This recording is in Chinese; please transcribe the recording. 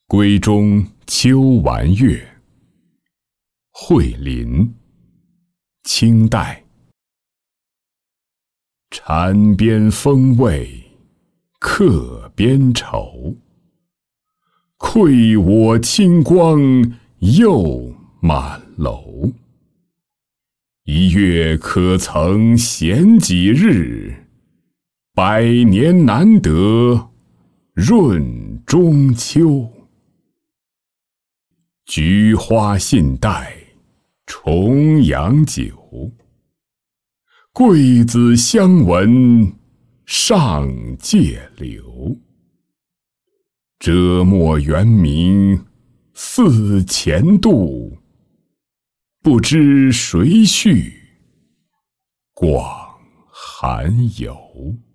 闺中秋完月，惠林，清代。蝉边风味客边愁，馈我清光又满楼。一月可曾闲几日？百年难得闰中秋。菊花信带重阳酒，桂子香闻上界流。遮没元明似前度，不知谁续广寒游。